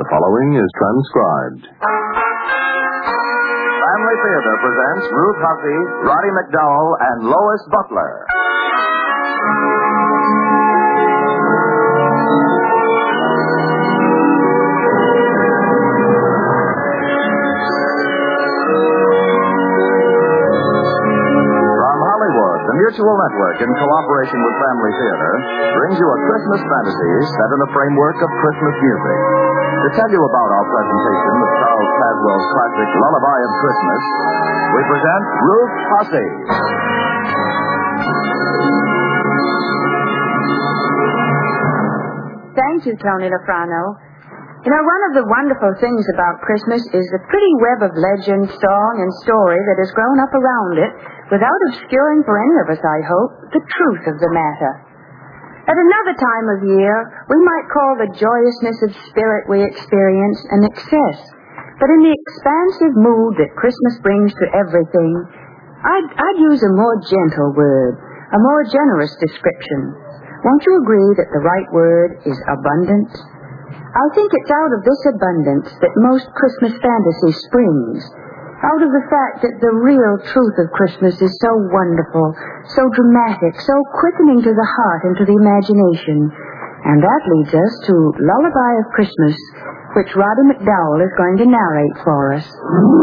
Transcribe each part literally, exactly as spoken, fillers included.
The following is transcribed. Family Theater presents Ruth Hussey, Roddy McDowell, and Lois Butler. The Mutual Network, in cooperation with Family Theater, brings you a Christmas fantasy set in the framework of Christmas music. To tell you about our presentation of Charles Caswell's classic Lullaby of Christmas, we present Ruth Hussey. Thank you, Tony Lafrano. You know, one of the wonderful things about Christmas is the pretty web of legend, song, and story that has grown up around it, without obscuring for any of us, I hope, the truth of the matter. At another time of year, we might call the joyousness of spirit we experience an excess. But in the expansive mood that Christmas brings to everything, I'd, I'd use a more gentle word, a more generous description. Won't you agree that the right word is abundance? I think it's out of this abundance that most Christmas fantasy springs, out of the fact that the real truth of Christmas is so wonderful, so dramatic, so quickening to the heart and to the imagination. And that leads us to Lullaby of Christmas, which Roddy McDowell is going to narrate for us.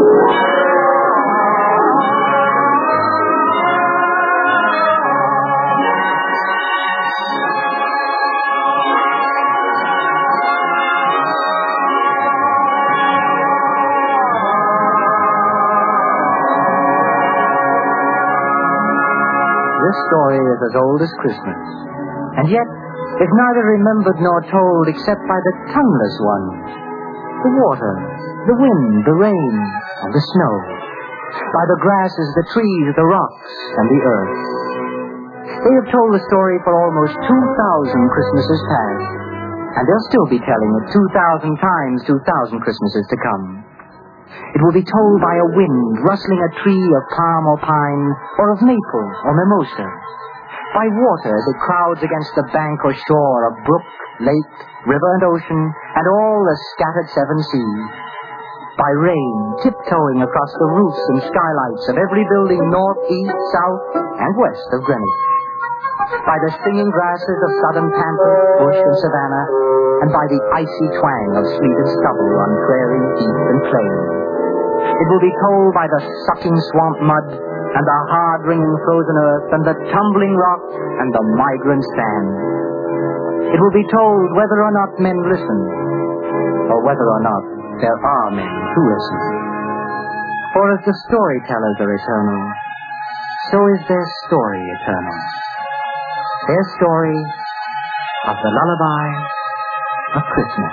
This story is as old as Christmas, and yet is neither remembered nor told except by the tongueless ones. The water, the wind, the rain, and the snow. By the grasses, the trees, the rocks, and the earth. They have told the story for almost two thousand Christmases past, and they'll still be telling it two thousand times two thousand Christmases to come. It will be told by a wind rustling a tree of palm or pine, or of maple or mimosa. By water that crowds against the bank or shore of brook, lake, river, and ocean, and all the scattered seven seas. By rain tiptoeing across the roofs and skylights of every building north, east, south, and west of Greenwich. By the singing grasses of southern pampas, bush, and savanna, and by the icy twang of sleeted stubble on prairie, heath, and plain. It will be told by the sucking swamp mud, and the hard-ringing frozen earth, and the tumbling rock, and the migrant sand. It will be told whether or not men listen, or whether or not there are men who listen. For as the storytellers are eternal, so is their story eternal. Their story of the Lullaby of Christmas.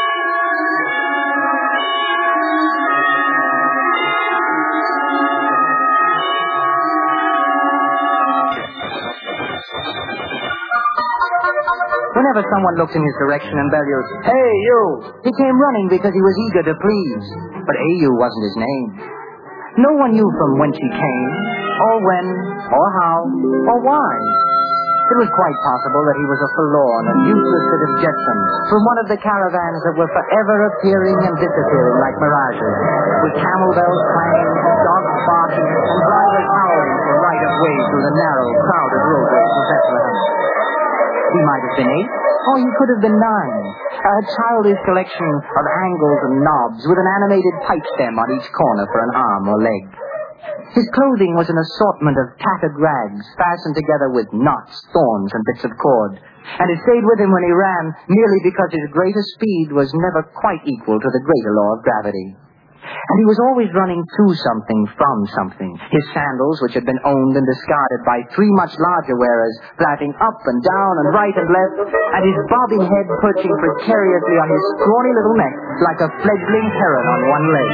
Whenever someone looked in his direction and bellowed, "Hey, you!" he came running because he was eager to please. But A U wasn't his name. No one knew from whence he came, or when, or how, or why. It was quite possible that he was a forlorn and useless bit of jetsam from one of the caravans that were forever appearing and disappearing like mirages, with camel bells clanging, dogs barking, and drivers howling for right of way through the narrow, crowded roadways of Bethlehem. He might have been eight, or he could have been nine. A childish collection of angles and knobs with an animated pipe stem on each corner for an arm or leg. His clothing was an assortment of tattered rags fastened together with knots, thorns, and bits of cord. And it stayed with him when he ran, merely because his greatest speed was never quite equal to the greater law of gravity. And he was always running to something from something. His sandals, which had been owned and discarded by three much larger wearers, flapping up and down and right and left, and his bobbing head perching precariously on his scrawny little neck like a fledgling heron on one leg.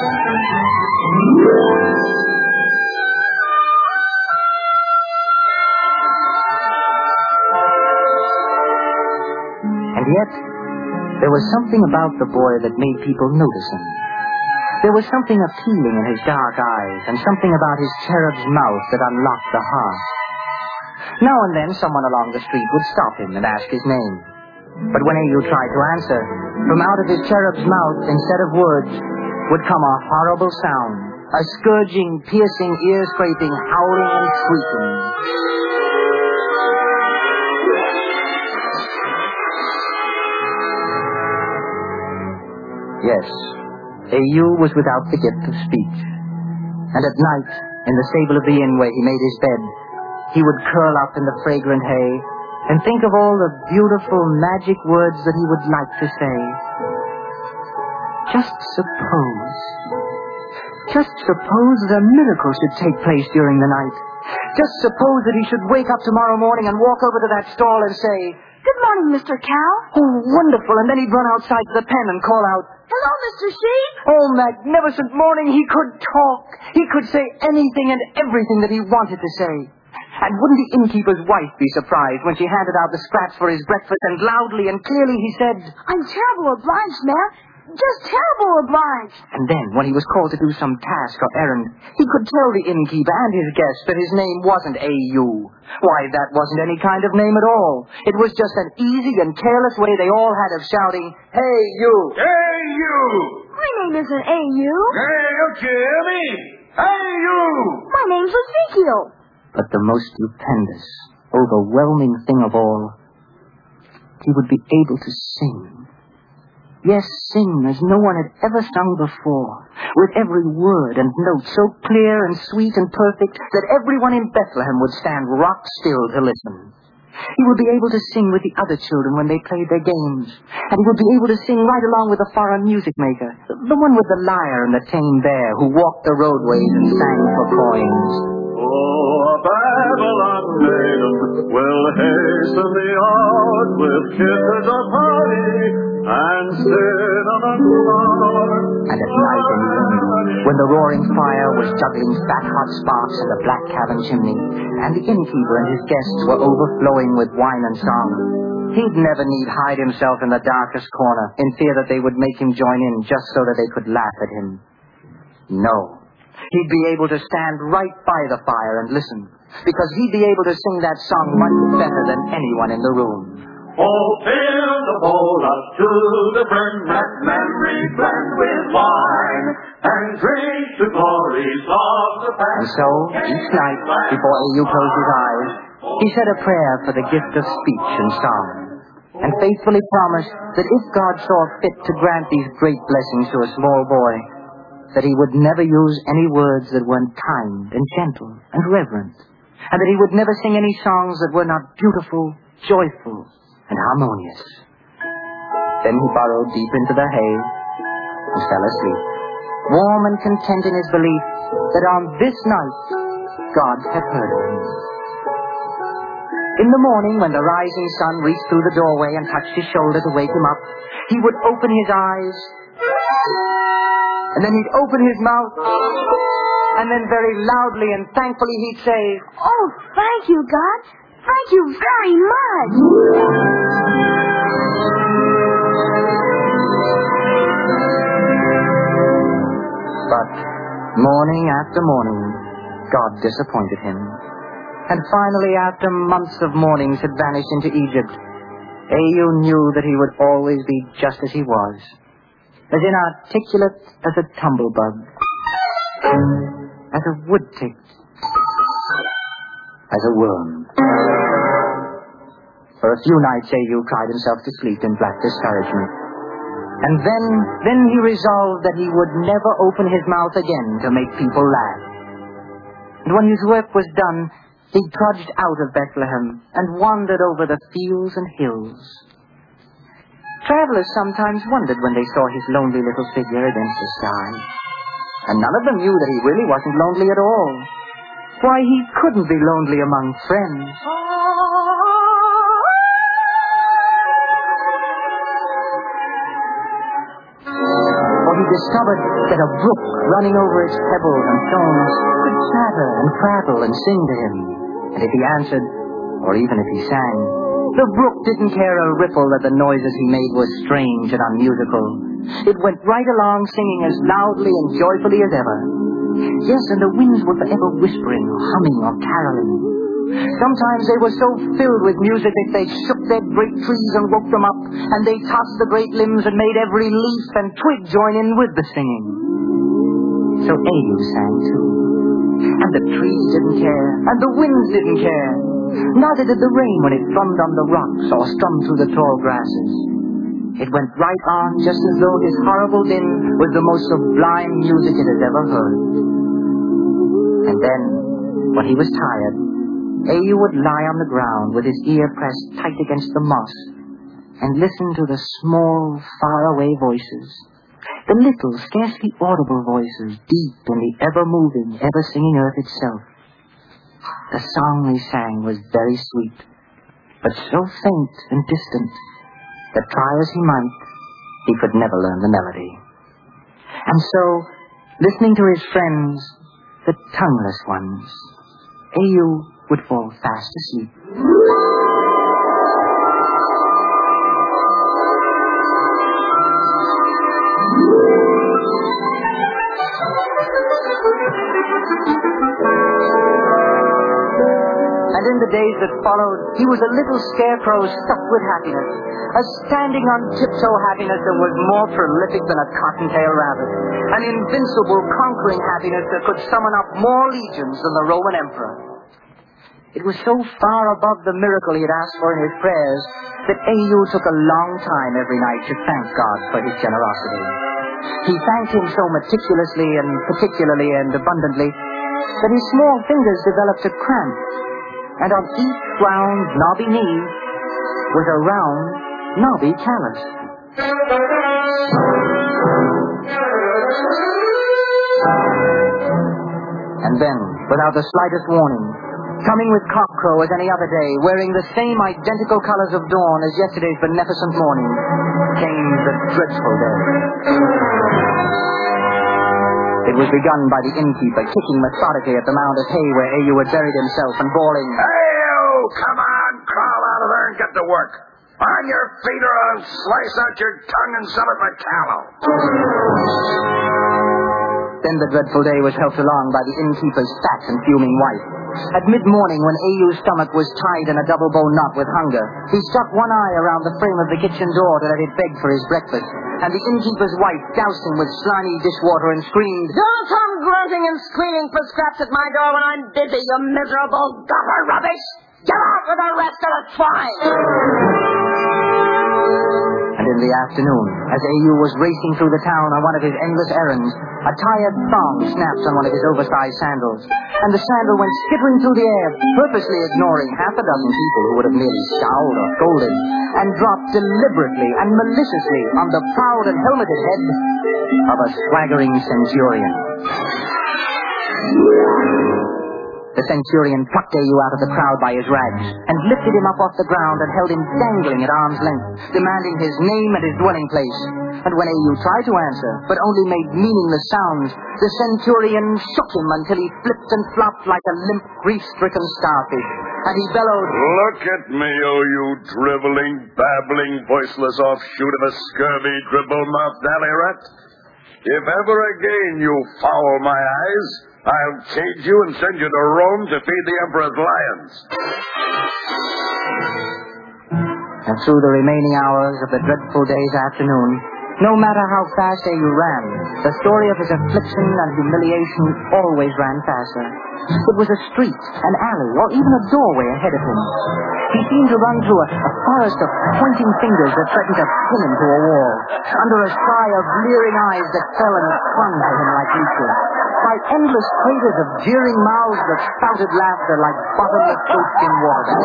And yet, there was something about the boy that made people notice him. There was something appealing in his dark eyes, and something about his cherub's mouth that unlocked the heart. Now and then, someone along the street would stop him and ask his name. But when A U tried to answer, From out of his cherub's mouth, instead of words, would come a horrible sound, a scourging, piercing, ear-scraping, howling and shrieking. Yes, Au was without the gift of speech. And at night, in the stable of the inn where he made his bed, he would curl up in the fragrant hay and think of all the beautiful magic words that he would like to say. Just suppose. Just suppose that a miracle should take place during the night. Just suppose that he should wake up tomorrow morning and walk over to that stall and say, "Good morning, Mister Cow." "Oh, wonderful," and then he'd run outside to the pen and call out, "Hello, Mister Sheep." "Oh, magnificent morning." He could talk. He could say anything and everything that he wanted to say. And wouldn't the innkeeper's wife be surprised when she handed out the scraps for his breakfast and loudly and clearly he said, "I'm terrible obliged, ma'am. Just terrible obliged." And then, when he was called to do some task or errand, he could tell the innkeeper and his guests that his name wasn't A U. Why, that wasn't any kind of name at all. It was just an easy and careless way they all had of shouting, "Hey, you!" Hey, you! My name isn't A U. Hey, you Jimmy! Hey, you! My name's Ezekiel. But the most stupendous, overwhelming thing of all, he would be able to sing. Yes, sing as no one had ever sung before, with every word and note so clear and sweet and perfect that everyone in Bethlehem would stand rock still to listen. He would be able to sing with the other children when they played their games, and he would be able to sing right along with the foreign music maker, the one with the lyre and the tame bear who walked the roadways and sang for coins. Oh, a Babylon maiden will hasten the yard with kisses of honey and cinnamon flowers. And at night in the evening, when the roaring fire was juggling fat hot sparks in the black cabin chimney, and the innkeeper and his guests were overflowing with wine and song, he'd never need hide himself in the darkest corner in fear that they would make him join in just so that they could laugh at him. No. He'd be able to stand right by the fire and listen, because he'd be able to sing that song much better than anyone in the room. Oh, fill the bowl up to the brim, let memory blend with wine, and drink the glories of the past. And so, each night, before A U closed his eyes, he said a prayer for the gift of speech and song, and faithfully promised that if God saw fit to grant these great blessings to a small boy, that he would never use any words that weren't kind and gentle and reverent, and that he would never sing any songs that were not beautiful, joyful, and harmonious. Then he burrowed deep into the hay and fell asleep, warm and content in his belief that on this night God had heard of him. In the morning, when the rising sun reached through the doorway and touched his shoulder to wake him up, he would open his eyes, and then he'd open his mouth, and then very loudly and thankfully he'd say, "Oh, thank you, God. Thank you very much." But morning after morning, God disappointed him. And finally, after months of mornings had vanished into Egypt, A U knew that he would always be just as he was, as inarticulate as a tumblebug, as a woodtick, as a worm. For a few nights, A U cried himself to sleep in black discouragement. And then, then he resolved that he would never open his mouth again to make people laugh. And when his work was done, he trudged out of Bethlehem and wandered over the fields and hills. Travelers sometimes wondered when they saw his lonely little figure against the sky. And none of them knew that he really wasn't lonely at all. Why, he couldn't be lonely among friends. For he discovered that a brook running over its pebbles and stones could chatter and prattle and sing to him. And if he answered, or even if he sang, the brook didn't care a ripple that the noises he made were strange and unmusical. It went right along singing as loudly and joyfully as ever. Yes, and the winds were forever whispering or humming or caroling. Sometimes they were so filled with music that they shook their great trees and woke them up, and they tossed the great limbs and made every leaf and twig join in with the singing. So Ayu sang too. And the trees didn't care, and the winds didn't care. Neither did the rain when it thrummed on the rocks or strummed through the tall grasses. It went right on just as though his horrible din was the most sublime music it had ever heard. And then, when he was tired, Ayu would lie on the ground with his ear pressed tight against the moss and listen to the small, faraway voices, the little, scarcely audible voices deep in the ever-moving, ever-singing earth itself. The song they sang was very sweet, but so faint and distant that try as he might, he could never learn the melody. And so, listening to his friends, the tongueless ones, Ayu would fall fast asleep. And in the days that followed, he was a little scarecrow stuffed with happiness, a standing on tiptoe happiness that was more prolific than a cottontail rabbit, an invincible, conquering happiness that could summon up more legions than the Roman emperor. It was so far above the miracle he had asked for in his prayers that Ayu took a long time every night to thank God for his generosity. He thanked him so meticulously and particularly and abundantly that his small fingers developed a cramp, and on each round, knobby knee was a round, knobby callus. And then, without the slightest warning, coming with cockcrow as any other day, wearing the same identical colors of dawn as yesterday's beneficent morning, came the dreadful day. It was begun by the innkeeper kicking methodically at the mound of hay where Ayu had buried himself and bawling, "Hey, you! Come on, crawl out of there and get to work. On your feet or I'll slice out your tongue and sell it for tallow." Then the dreadful day was helped along by the innkeeper's fat and fuming wife. At mid-morning, when Ayu's stomach was tied in a double-bow knot with hunger, he stuck one eye around the frame of the kitchen door to let it beg for his breakfast, and the innkeeper's wife doused him with slimy dishwater and screamed, "Don't come grunting and screaming for scraps at my door when I'm busy, you miserable gopher rubbish! Get out with the rest of the swine!" And in the afternoon, as Ayu was racing through the town on one of his endless errands, a tired thong snapped on one of his oversized sandals, and the sandal went skittering through the air, purposely ignoring half a dozen people who would have merely scowled or scolded, and dropped deliberately and maliciously on the proud and helmeted head of a swaggering centurion. The centurion plucked Ayu out of the crowd by his rags and lifted him up off the ground and held him dangling at arm's length, demanding his name and his dwelling place. And when Ayu tried to answer, but only made meaningless sounds, the centurion shook him until he flipped and flopped like a limp, grief-stricken starfish. And he bellowed, "Look at me, oh you driveling, babbling, voiceless offshoot of a scurvy, dribble-mouthed alley rat. If ever again you foul my eyes, I'll cage you and send you to Rome to feed the emperor's lions." And through the remaining hours of the dreadful day's afternoon, no matter how fast Ayu ran, the story of his affliction and humiliation always ran faster. It was a street, an alley, or even a doorway ahead of him. He seemed to run through a, a forest of pointing fingers that threatened to pin him to a wall, under a sky of leering eyes that fell and clung to him like leeches, by endless craters of jeering mouths that spouted laughter like bottomless goatskin water.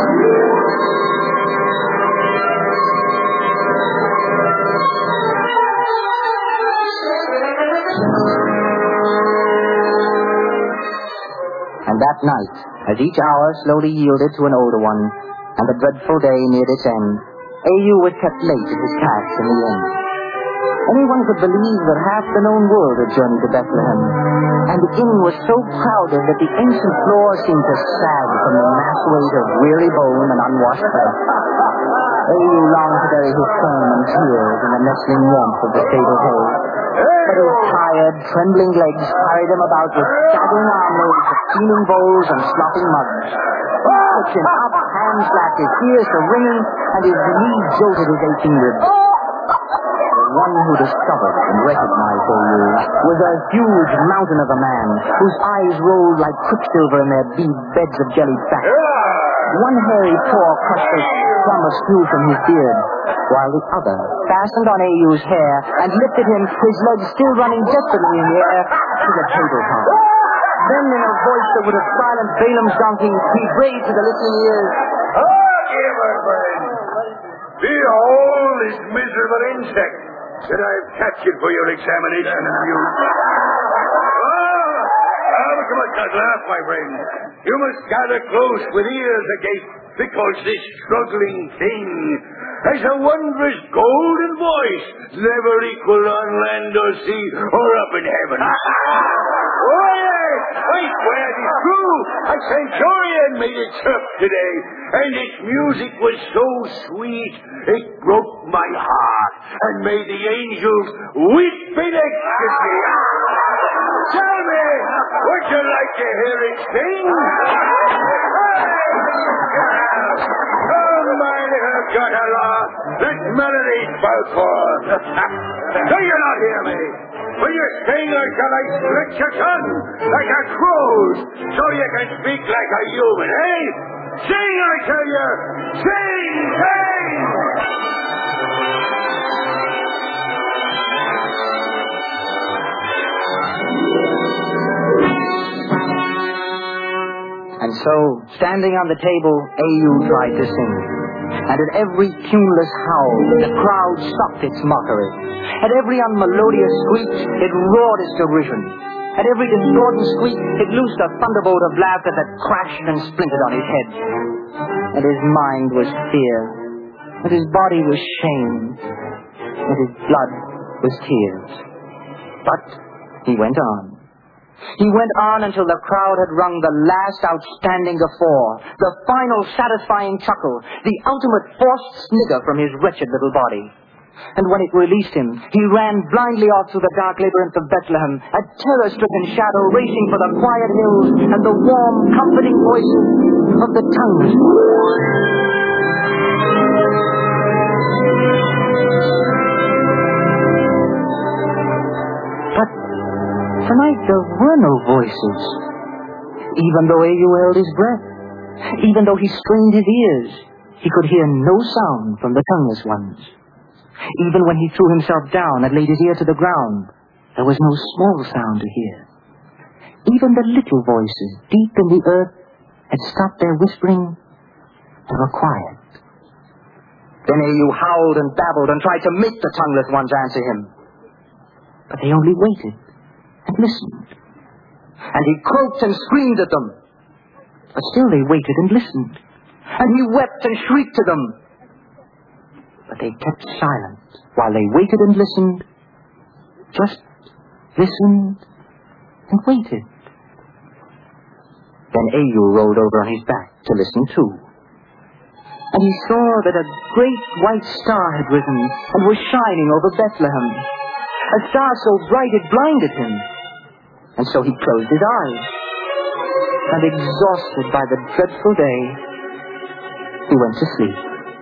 And that night, as each hour slowly yielded to an older one, and the dreadful day neared its end, Ayu was kept late at his task in the inn. Anyone could believe that half the known world had journeyed to Bethlehem, and the inn was so crowded that the ancient floor seemed to sag from the mass weight of weary bone and unwashed flesh. Ayu longed to bury his shame and tears in the nestling warmth of the fatal hay, but his tired, trembling legs carried him about with staggering arm loads of steaming bowls and slopping mugs. chin up, hands slapped his ears to ringing, and his knee jolted his aching ribs. The one who discovered and recognized A U was a huge mountain of a man whose eyes rolled like quicksilver in their deep beds of jellied fat. One hairy paw crushed a crumb of stew from his beard, while the other fastened on A U's hair and lifted him, his legs still running desperately in the air, to the tabletop. Then, in a voice that would have silenced Balaam's donkey, he brayed to the listening ears, "Ah, dear my friend, behold this miserable insect that I've captured for your examination and use. Ah, ah, but you must not laugh, my friend. You must gather close with ears agape, because this struggling thing has a wondrous golden voice never equal on land or sea or up in heaven. Oh, yes! Wait, well, it is true. A centurion made it chirp today, and its music was so sweet it broke my heart and made the angels weep in ecstasy. Tell me, would you like to hear it sing? Oh, my little Guttala, this melody's spoke for. Do you not hear me? Will you sing, or shall I split your tongue like a crow's so you can speak like a human, eh? Sing, I tell you! Sing! Sing! And so, standing on the table, A U tried to sing. And at every tuneless howl, the crowd stopped its mockery. At every unmelodious squeak, it roared its derision. At every discordant squeak, it loosed a thunderbolt of laughter that crashed and splintered on his head. And his mind was fear, and his body was shame, and his blood was tears. But he went on. He went on until the crowd had wrung the last outstanding guffaw, the final satisfying chuckle, the ultimate forced snigger from his wretched little body. And when it released him, he ran blindly off through the dark labyrinth of Bethlehem, a terror-stricken shadow racing for the quiet hills and the warm, comforting voices of the tongueless ones. Tonight there were no voices, even though A U held his breath. Even though he strained his ears, he could hear no sound from the tongueless ones. Even when he threw himself down and laid his ear to the ground, there was no small sound to hear. Even the little voices deep in the earth had stopped their whispering. They were quiet. Then A U howled and babbled and tried to make the tongueless ones answer him. But they only waited and listened. And he croaked and screamed at them. But still they waited and listened. And he wept and shrieked to them. But they kept silent while they waited and listened. Just listened and waited. Then A U rolled over on his back to listen too. And he saw that a great white star had risen and was shining over Bethlehem. A star so bright it blinded him. And so he closed his eyes. And exhausted by the dreadful day, he went to sleep.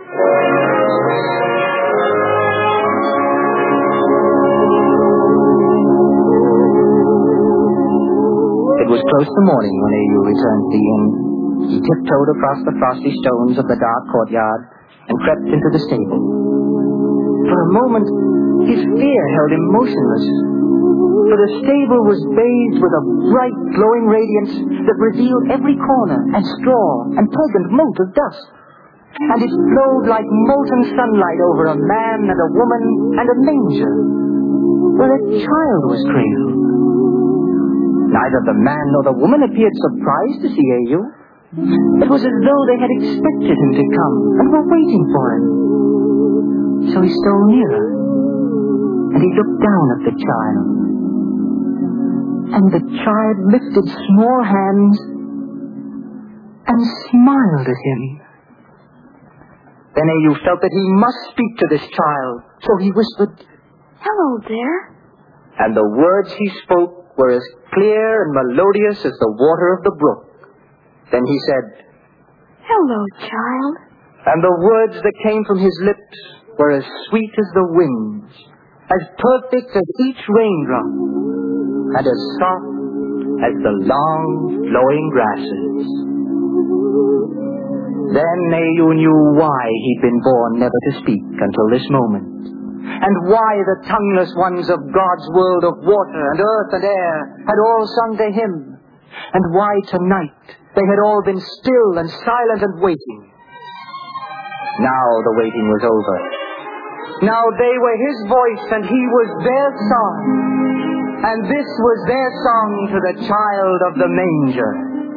It was close to morning when A U returned to the inn. He tiptoed across the frosty stones of the dark courtyard and crept into the stable. For a moment, his fear held him motionless. For the stable was bathed with a bright, glowing radiance that revealed every corner and straw and peg and mote of dust. And it flowed like molten sunlight over a man and a woman and a manger, where a child was cradled. Neither the man nor the woman appeared surprised to see A U. It was as though they had expected him to come and were waiting for him. So he stole nearer, and he looked down at the child. And the child lifted small hands and smiled at him. Then A U felt that he must speak to this child, so he whispered, "Hello there." And the words he spoke were as clear and melodious as the water of the brook. Then he said, Hello, child. And the words that came from his lips were as sweet as the wind, as perfect as each raindrop, and as soft as the long flowing grasses. Then Nayu knew why he'd been born never to speak until this moment, and why the tongueless ones of God's world of water and earth and air had all sung to him, and why tonight they had all been still and silent and waiting. Now the waiting was over. Now they were his voice and he was their song, and this was their song to the child of the manger.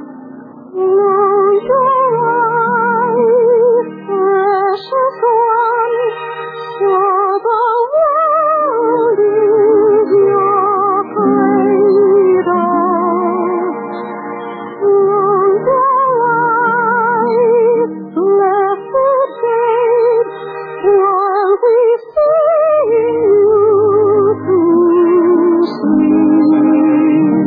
Close your eyes, precious one, for the world is your cradle. Close your eyes, blessed babe, while we sing you to sleep.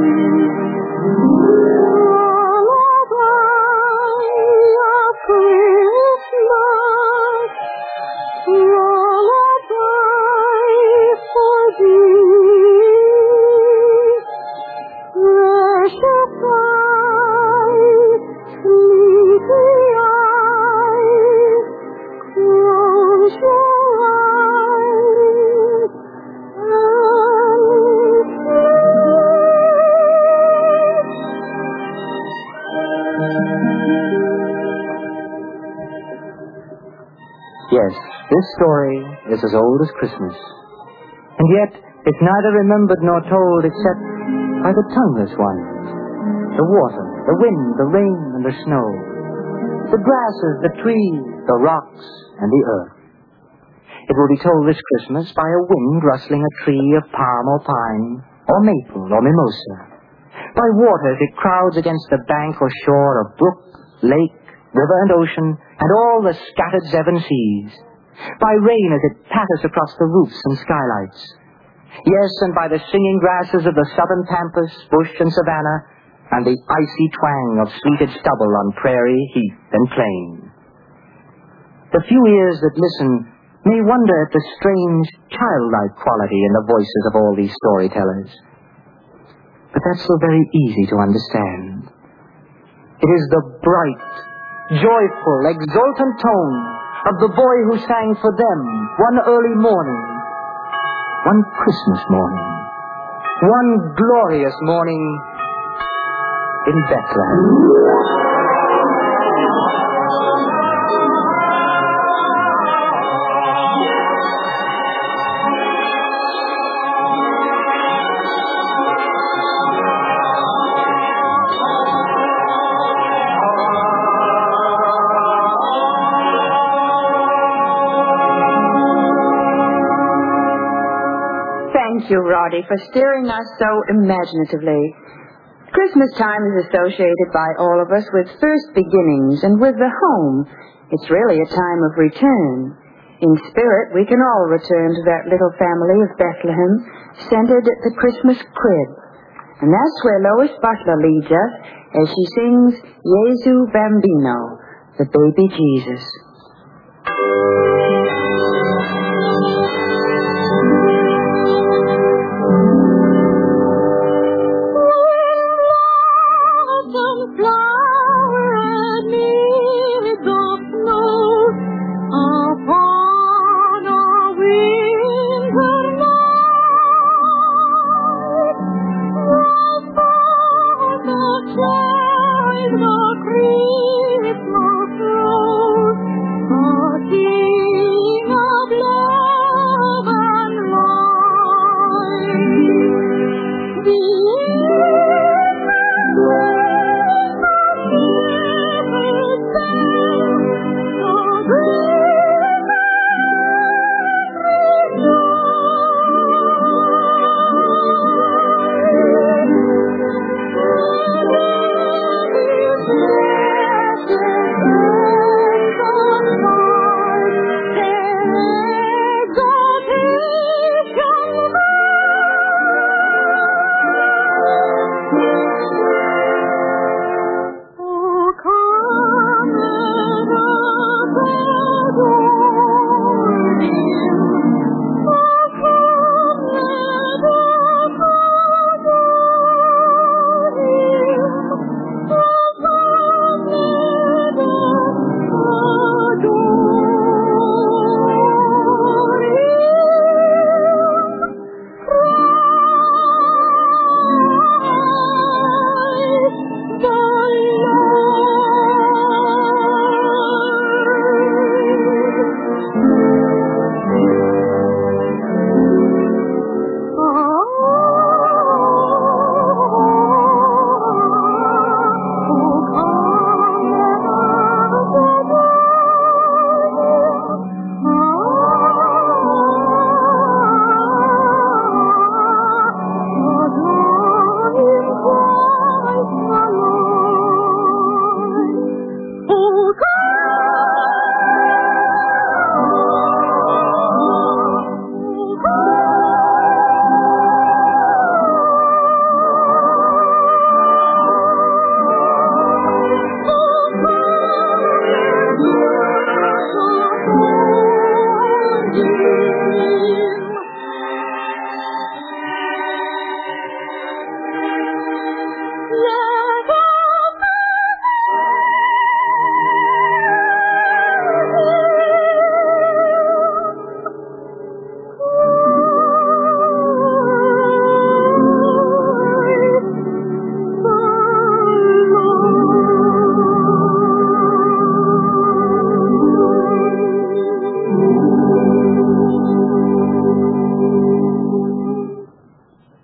Yes, this story is as old as Christmas. And yet, it's neither remembered nor told except by the tongueless ones. The water, the wind, the rain, and the snow. The grasses, the trees, the rocks, and the earth. It will be told this Christmas by a wind rustling a tree of palm or pine, or maple or mimosa. By water as it crowds against the bank or shore of brook, lake, river and ocean, and all the scattered seven seas. By rain as it patters across the roofs and skylights. Yes, and by the singing grasses of the southern pampas, bush and savanna, and the icy twang of sleeted stubble on prairie, heath, and plain. The few ears that listen may wonder at the strange, childlike quality in the voices of all these storytellers. But that's so very easy to understand. It is the bright, joyful, exultant tone of the boy who sang for them one early morning, one Christmas morning, one glorious morning in Bethlehem. Thank you, Roddy, for steering us so imaginatively. Christmas time is associated by all of us with first beginnings and with the home. It's really a time of return. In spirit, we can all return to that little family of Bethlehem, centered at the Christmas crib. And that's where Lois Butler leads us as she sings Jesu Bambino, the baby Jesus. The Christmas rose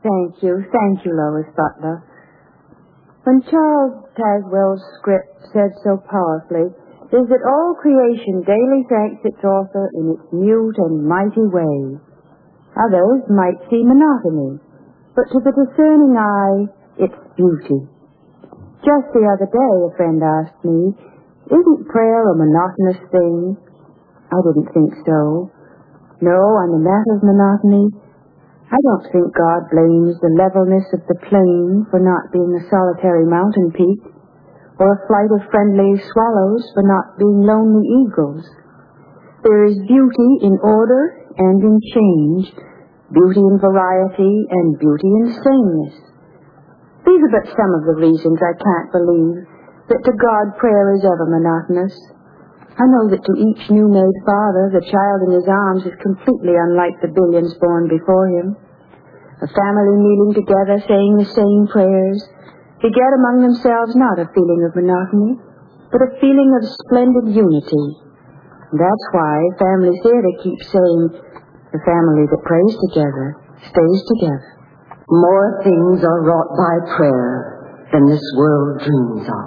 Thank you. Thank you, Lois Butler. When Charles Tazwell's script said so powerfully, is that all creation daily thanks its author in its mute and mighty way. Others might see monotony, but to the discerning eye, it's beauty. Just the other day, a friend asked me, isn't prayer a monotonous thing? I didn't think so. No, on the matter of monotony, I don't think God blames the levelness of the plain for not being a solitary mountain peak, or a flight of friendly swallows for not being lonely eagles. There is beauty in order and in change, beauty in variety and beauty in sameness. These are but some of the reasons I can't believe that to God prayer is ever monotonous. I know that to each new-made father, the child in his arms is completely unlike the billions born before him. A family kneeling together, saying the same prayers, beget among themselves not a feeling of monotony, but a feeling of splendid unity. That's why family theater keeps saying, the family that prays together stays together. More things are wrought by prayer than this world dreams of.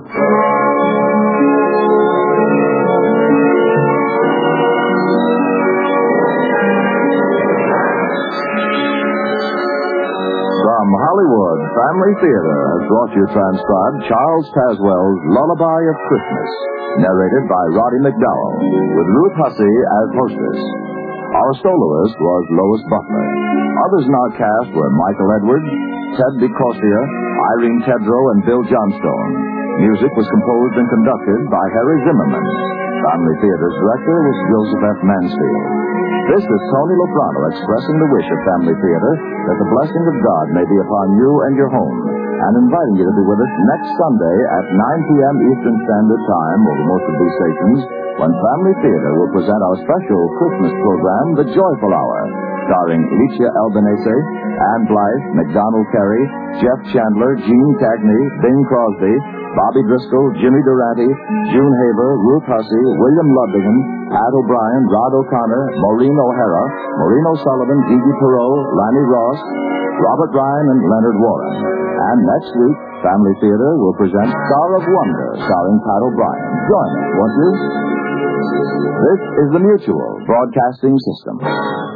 From Hollywood, Family Theater has brought you transcribed Charles Tazwell's Lullaby of Christmas, narrated by Roddy McDowell, with Ruth Hussey as hostess. Our soloist was Lois Butler. Others in our cast were Michael Edwards, Ted DeCorsia, Irene Tedrow, and Bill Johnstone. Music was composed and conducted by Harry Zimmerman. Family Theater's director was Joseph F. Mansfield. This is Tony Loprano expressing the wish of Family Theater that the blessing of God may be upon you and your home, and inviting you to be with us next Sunday at nine p.m. Eastern Standard Time over most of these stations, when Family Theater will present our special Christmas program, The Joyful Hour, starring Alicia Albanese, Ann Blythe, McDonald Carey, Jeff Chandler, Gene Cagney, Bing Crosby, Bobby Driscoll, Jimmy Durante, June Haver, Ruth Hussey, William Ludvigan, Pat O'Brien, Rod O'Connor, Maureen O'Hara, Maureen O'Sullivan, Gigi Perot, Lanny Ross, Robert Ryan, and Leonard Warren. And next week, Family Theater will present Star of Wonder, starring Pat O'Brien. Join us, won't you? This is the Mutual Broadcasting System.